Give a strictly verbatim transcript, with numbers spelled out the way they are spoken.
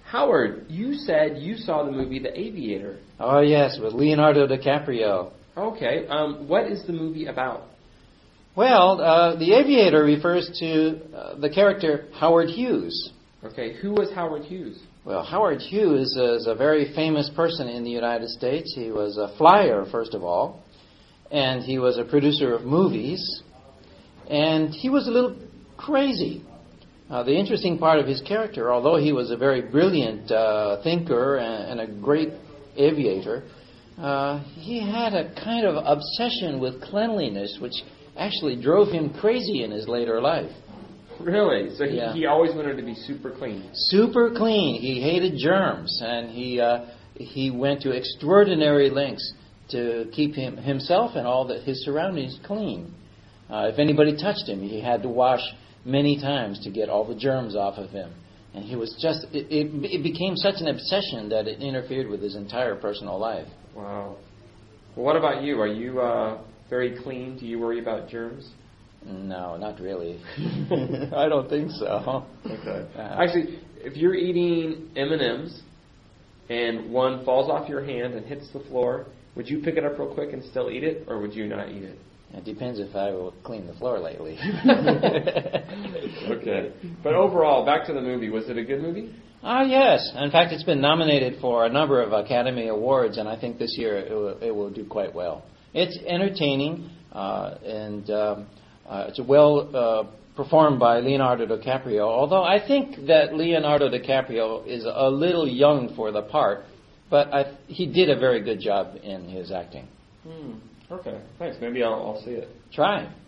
Howard, you said you saw the movie The Aviator. Oh, yes, with Leonardo DiCaprio. Okay. Um, what is the movie about? Well, uh, The Aviator refers to uh, the character Howard Hughes. Okay. Who was Howard Hughes? Well, Howard Hughes is a very famous person in the United States. He was a flyer, first of all, and he was a producer of movies, and he was a little crazy. Uh, the interesting part of his character, although he was a very brilliant uh, thinker and, and a great aviator, uh, he had a kind of obsession with cleanliness, which actually drove him crazy in his later life. Really? So he, Yeah. he always wanted to be super clean. Super clean. He hated germs, and he uh, he went to extraordinary lengths to keep him himself and all the, his surroundings clean. Uh, if anybody touched him, he had to wash many times to get all the germs off of him. And he was just, it, it, it became such an obsession that it interfered with his entire personal life. Wow. Well, what about you? Are you uh, very clean? Do you worry about germs? No, not really. I don't think so. Okay. Uh, Actually, if you're eating M and M's and one falls off your hand and hits the floor, would you pick it up real quick and still eat it, or would you not eat it? It depends if I will clean the floor lately. Okay. But overall, back to the movie. Was it a good movie? Ah, yes. In fact, it's been nominated for a number of Academy Awards, and I think this year it will, it will do quite well. It's entertaining, uh, and um, uh, it's well uh, performed by Leonardo DiCaprio, although I think that Leonardo DiCaprio is a little young for the part, but I, he did a very good job in his acting. Hmm. Okay. Thanks. Maybe I'll, I'll see it. Try.